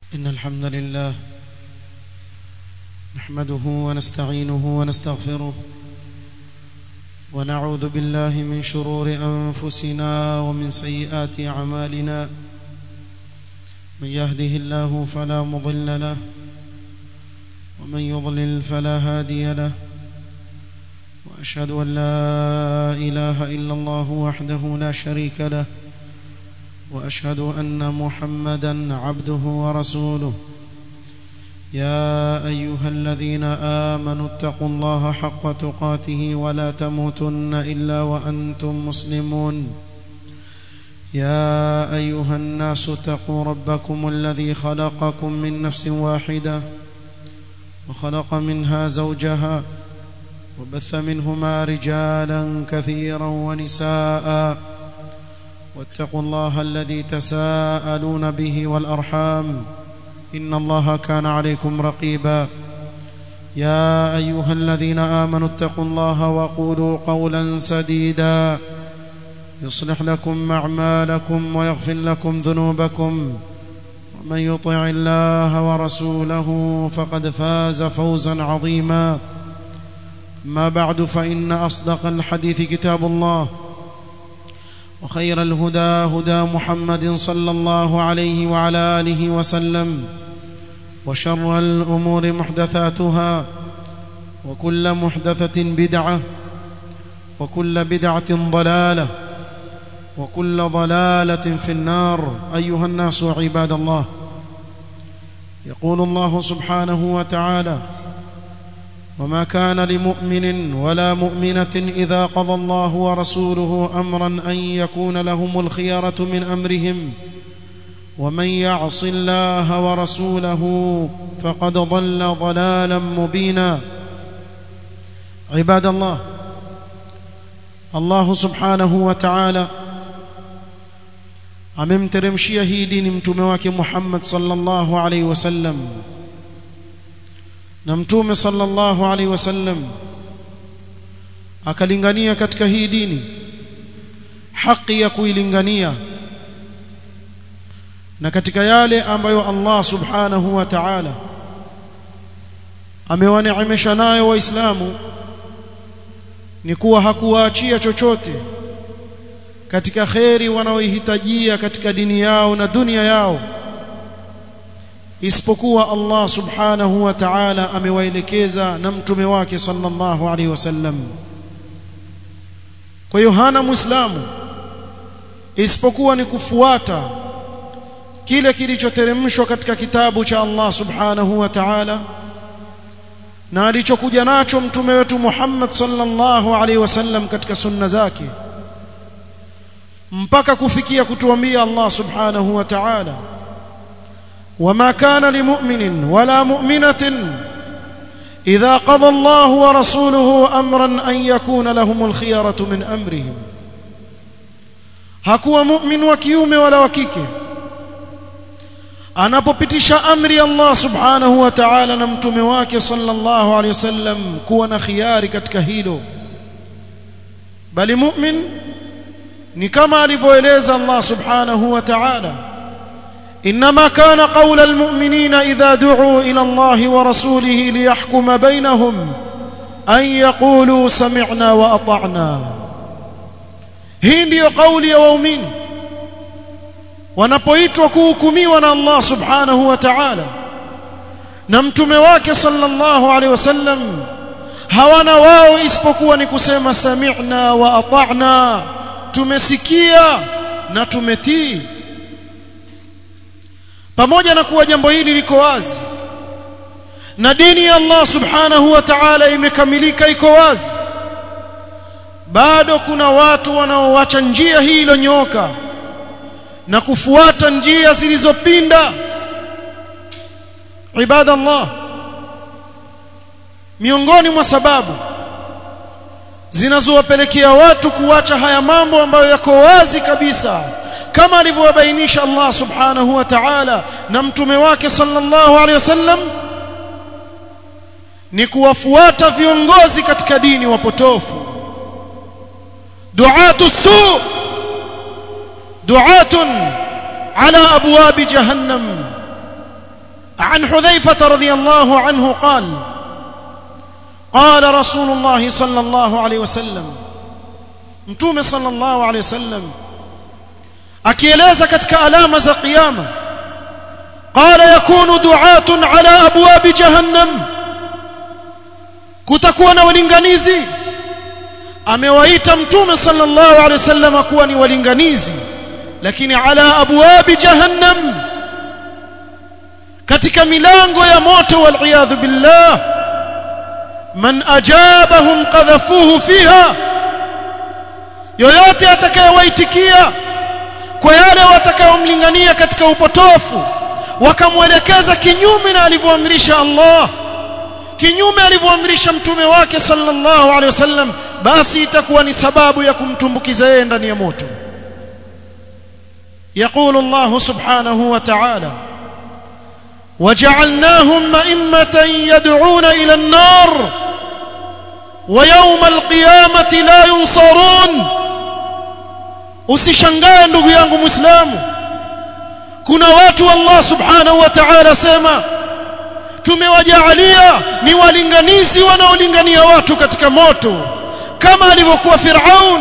إن الحمد لله نحمده ونستعينه ونستغفره ونعوذ بالله من شرور أنفسنا ومن سيئات أعمالنا من يهده الله فلا مضل له ومن يضلل فلا هادي له وأشهد أن لا إله إلا الله وحده لا شريك له وأشهد أن محمدًا عبده ورسوله يا أيها الذين آمنوا اتقوا الله حق تقاته ولا تموتن إلا وأنتم مسلمون يا أيها الناس اتقوا ربكم الذي خلقكم من نفس واحدة وخلق منها زوجها وبث منهما رجالا كثيرا ونساء واتقوا الله الذي تساءلون به والأرحام إن الله كان عليكم رقيبا يا أيها الذين آمنوا اتقوا الله وقولوا قولا سديدا يصلح لكم أعمالكم ويغفر لكم ذنوبكم ومن يطع الله ورسوله فقد فاز فوزا عظيما ما بعد فإن أصدق الحديث كتاب الله وخير الهدى هدى محمد صلى الله عليه وعلى آله وسلم وشر الأمور محدثاتها وكل محدثة بدعة وكل بدعة ضلالة وكل ضلالة في النار أيها الناس عباد الله يقول الله سبحانه وتعالى وما كان لمؤمن ولا مؤمنة إذا قضى الله ورسوله أمرا أن يكون لهم الخيرة من أمرهم ومن يعص الله ورسوله فقد ضل ضلالا مبينا عباد الله الله سبحانه وتعالى amemteremshia hii dini mtume wake Muhammad sallallahu alaihi wasallam na mtume sallallahu alaihi wasallam akalingania katika hii dini haki ya kuilingania na katika yale ambayo Allah subhanahu wa ta'ala amewaneemesha nayo waislamu ni kuwa hakuwaachia chochote katika khairi wanaohitajia katika dini yao na dunia yao isipokuwa Allah subhanahu wa ta'ala amewaelekeza na mtume wake sallallahu alaihi wasallam. Kwa hiyo hana muislamu isipokuwa ni kufuata kile kilichoteremshwa katika kitabu cha Allah subhanahu wa ta'ala na alichokuja nacho mtume wetu Muhammad sallallahu alaihi wasallam katika sunna zake mpaka kufikia kutuambia Allah subhanahu wa ta'ala وما كان لمؤمن ولا مؤمنة إذا قضى الله ورسوله أمرا أن يكون لهم الخيرة من أمرهم hakuwa mu'min wa kiume wala wa kike anapopitisha amri Allah subhanahu wa ta'ala na mtume wake sallallahu alayhi wasallam kuwa na khiari katika hilo bali mu'min ni kama alivyoeleza Allah subhanahu wa ta'ala إنما كان قول المؤمنين إذا دعوا إلى الله ورسوله ليحكم بينهم أن يقولوا سمعنا وأطعنا hii ndio kauli ya waumini wanapoitwa kuhukumiwa na Allah subhanahu wa ta'ala na mtume wake sallallahu alaihi wasallam hawana wao isipokuwa ni kusema sami'na wa ata'na tumesikia na tumetii pamoja na kuwa jambo hili liko wazi na dini ya Allah subhanahu wa ta'ala imekamilika iko wazi bado kuna watu wanaoacha njia hii iliyonyooka na kufuata njia zilizopinda ibadallah miongoni mwa sababu zinazowapelekea watu kuacha haya mambo ambayo yako wazi kabisa kama alivyobainisha Allah subhanahu wa ta'ala na mtume wake sallallahu alaihi wasallam ni kuwafuata viongozi katika dini wapotofu du'atu su du'atun ala abwab jahannam عن حذيفة رضي الله عنه قال رسول الله صلى الله عليه وسلم متوم صلى الله عليه وسلم akieleza katika alama za kiyama قال يكون دعاة على أبواب جهنم kutakuwa na walinganizi amewaita mtume sallallahu alaihi wasallam kuwa ni walinganizi lakini ala abwabi jahannam katika milango ya moto wal iyadhu billah man ajabahum qadhafuhu fiha yoyote atakayewaitikia kwa yale watakayomlingania katika upotofu wakamwelekeza kinyume na alivyoamrisha Allah kinyume alivyoamrisha mtume wake sallallahu alaihi wasallam basi itakuwa ni sababu ya kumtumbukiza yeye ndani ya moto. يقول الله سبحانه وتعالى وجعلناهم أئمة يدعون إلى النار ويوم القيامة لا ينصرون. usishangae ndugu yangu muislamu kuna watu Allah subhanahu wa ta'ala sema tumewajaalia ni walinganizi wanaolingania watu katika moto kama alivyokuwa Firaun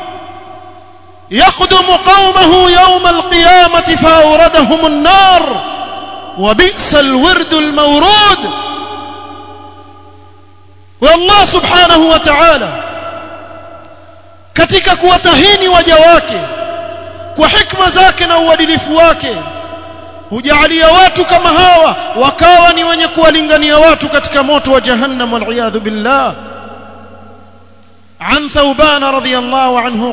yaqdumu qaumahu yawm alqiyamati fawradahum an-nar wa bi'sa al-wird al-mawrud. wa Allah subhanahu wa ta'ala katika kuwatahini waja wake kwa hikma zake na uadilifu wake hujaalia watu kama hawa wakawa ni wenye kuwalingania watu katika moto wa jahannam wal iyadhu billah. عن ثوبان رضي الله عنه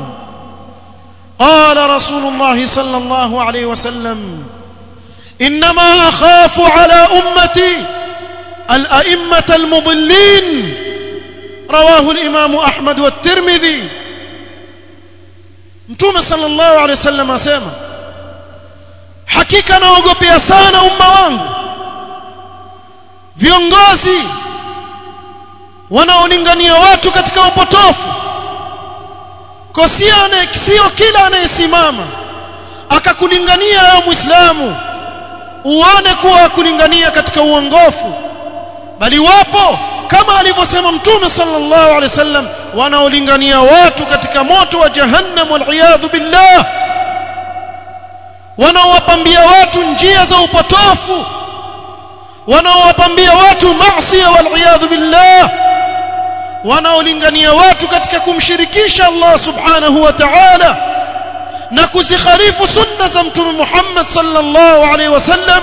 قال رسول الله صلى الله عليه وسلم إنما أخاف على أمتي الأئمة المضلين. رواه الإمام أحمد والترمذي. متوم صلى الله عليه وسلم أسمع hakika naogopea sana umma wangu viongozi wanaolingania watu katika upotofu kwa sio kila anayesimama akakulingania wewe muislamu uone kuwa kulingania katika uongofu bali wapo kama alivyosema mtume sallallahu alaihi wasallam wanaolingania watu katika moto wa jahannam wal iyadhu billah wanaowapambia watu njia za upotofu wanaowapambia watu maasi wal iyadhu billah wanaolingania watu katika kumshirikisha Allah subhanahu wa ta'ala na kuzikhalifu sunna za mtume Muhammad sallallahu alaihi wasallam.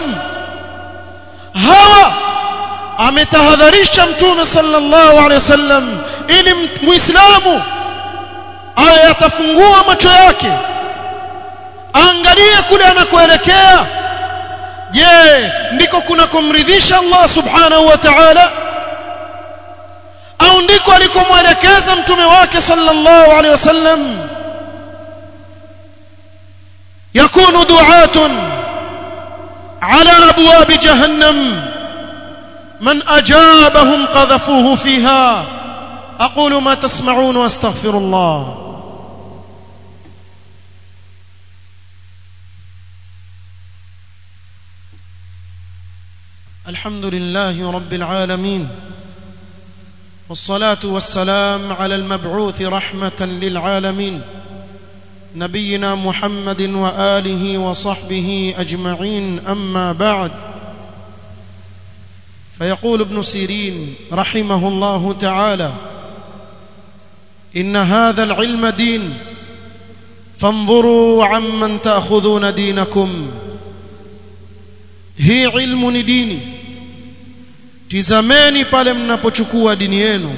hawa ametahadharisha mtume sallallahu alaihi wasallam ili muislamu ayatafungua macho yake angalia kule anakoelekea. je ndiko kuna kumridhisha Allah subhanahu wa ta'ala au ndiko alikomwelekeza mtume wake sallallahu alaihi wasallam. yakunu du'atun ala abwab jahannam man ajabahum qadhafuhu fiha. aqulu ma tasma'un wa astaghfirullah. الحمد لله رب العالمين والصلاة والسلام على المبعوث رحمة للعالمين نبينا محمد وآله وصحبه أجمعين. أما بعد فيقول ابن سيرين رحمه الله تعالى إن هذا العلم دين فانظروا عمن تأخذون دينكم. hii ilmu ni dini tizameni pale mnapochukua dini yenu.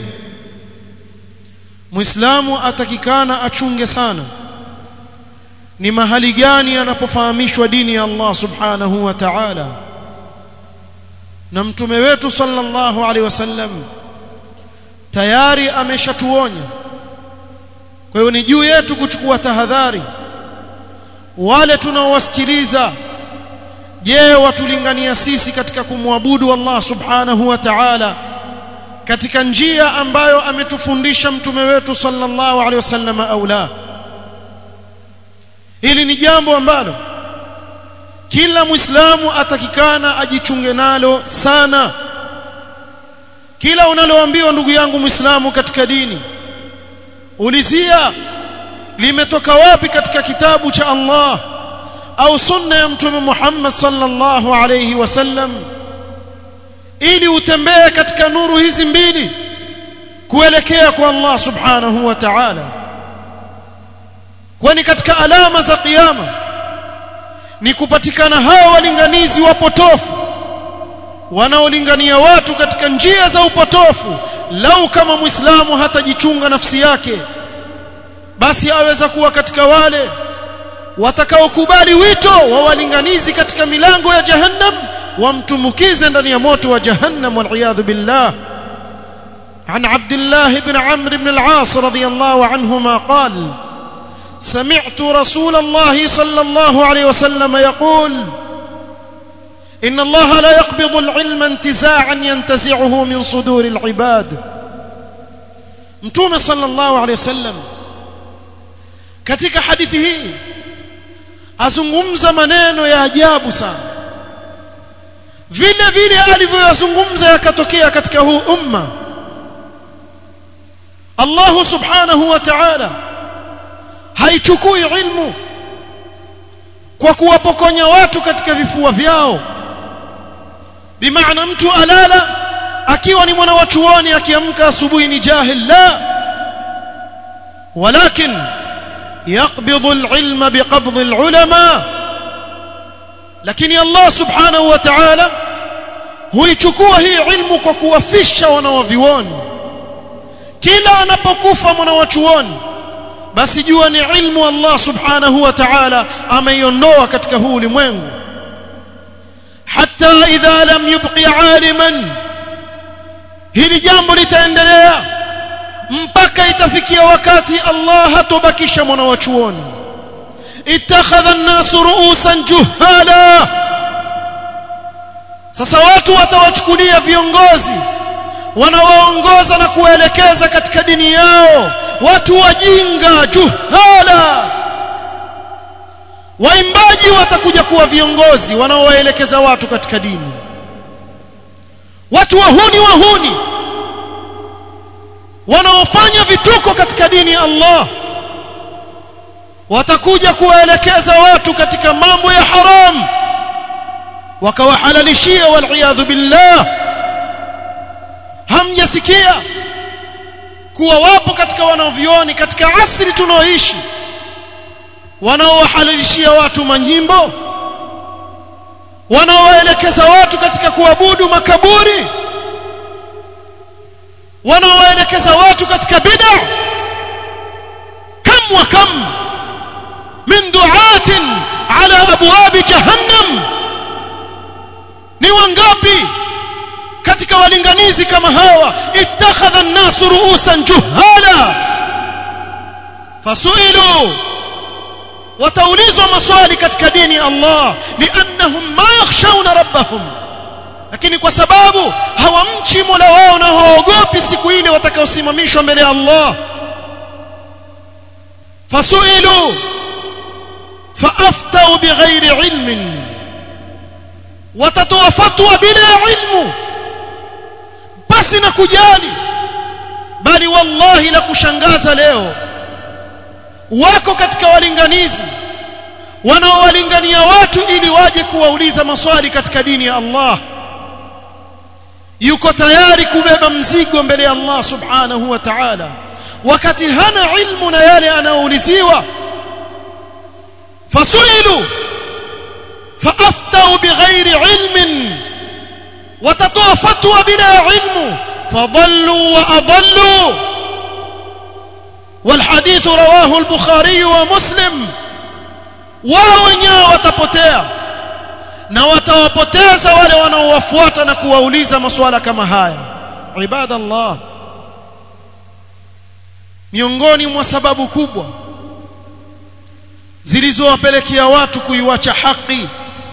muislamu atakikana achunge sana ni mahali gani anapofahamishwa dini ya Allah subhanahu wa ta'ala. na mtume wetu sallallahu alaihi wasallam tayari ameshatuonya. kwa hiyo ni juu yetu kuchukua tahadhari. wale tunaowasikiliza je watulingania sisi katika kumwabudu Allah subhanahu wa ta'ala katika njia ambayo ametufundisha mtume wetu sallallahu alaihi wasallam au la? hili ni jambo ambalo kila muislamu atakikana ajichunge nalo sana. Kila unaloambiwa ndugu yangu muislamu katika dini, ulizia limetoka wapi katika kitabu cha Allah au sunna ya mtume Muhammad sallallahu alayhi wasallam, ili utembee katika nuru hizi mbili kuelekea kwa Allah subhanahu wa ta'ala. Kwani katika alama za kiyama ni kupatikana hao walinganizi wapotofu wanaolingania watu katika njia za upotofu. Lau kama muislamu hatajichunga nafsi yake, basi aweza kuwa katika wale watakaokubali wito wa walinganizi katika milango ya jahannam, wamtumukize ndani ya moto wa jahannam, wal iyadhu billah. عن عبد الله بن عمرو بن العاص رضي الله عنهما قال: سمعت رسول الله صلى الله عليه وسلم يقول: إن الله لا يقبض العلم انتزاعا ينتزعه من صدور العباد. متوم صلى الله عليه وسلم katika hadithi hii azungumza maneno ya ajabu sana, vile vile alivyozungumza yakatokea katika huu umma. Allah subhanahu wa ta'ala haichukui ilmu kwa kuwapokonya watu katika vifua vyao. Bimaana mtu alala akiwa ni mwana wa chuoni, akiamka asubuhi ni jahil, la, walakin يقبض العلم بقبض العلماء. lakini Allah subhanahu wa ta'ala huichukua hii ilmu kwa kuwafisha wanawavioni. Kila anapokufa mwanachuoni, basi jua ni ilmu Allah subhanahu wa ta'ala ameiondoa katika huu ulimwengu. Hatta idha lam yubqi aliman, hili jambo litaendelea mpaka itafikia wakati Allah hatobakisha mwanachuoni. Ittakhadha an-nasu ru'usan juhala, sasa watu watawachukulia viongozi wanawaongoza na kuelekeza katika dini yao watu wajinga, juhala. Waimbaji watakuja kuwa viongozi wanaowaelekeza watu katika dini. Watu wahuni wanaofanya vituko katika dini ya Allah watakuja kuwaelekeza watu katika mambo ya haram, wakawahalalishia, wal iyadhu billah. Hamjasikia kuwa wapo katika wanavyuoni katika asri tunaoishi wanaowahalalishia watu manyimbo, wanaowaelekeza watu katika kuabudu makaburi, wanaowaelekeza watu katika bid'a? Kam wa kam min du'atin ala abwab jahannam, ni wangapi katika walinganizi kama hawa? Ittakhadha an-nasu ru'usan juhala fasu'ilu, wataulizwa maswali katika dini ya Allah, liannahum ma yakhshawna rabbahum, lakini kwa sababu hawamchi Mola wao na hawaogopi siku ile watakaosimamishwa mbele ya Allah. Fasu'ilu faaftau bighairi ilmin, watatoa fatwa bila ilmu, basi na kujali. Bali wallahi la kushangaza, leo wako katika walinganizi wanaowalingania watu ili waje kuwauliza maswali katika dini ya Allah. Yuko tayari kubeba mzigo mbele ya Allah subhanahu wa ta'ala, wakati hana ilmu na yale anaouliziwa. Fasuilu faaftau bighairi ilmin, watatoa fatwa bila ilmu. Fadallu wa adallu, والحديث رواه البخاري ومسلم. wao wenyewe watapotea na watawapoteza wale wanaowafuata na kuwauliza masuala kama haya. Ibadallah, miongoni mwa sababu kubwa zilizowapelekea watu kuiwacha haki,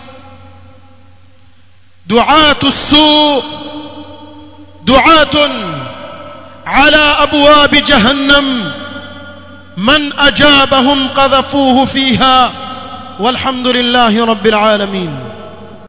du'atu as-su' du'atun ala abwab jahannam, man ajabahum qadhafuhu fiha walhamdulillahi rabbil alamin.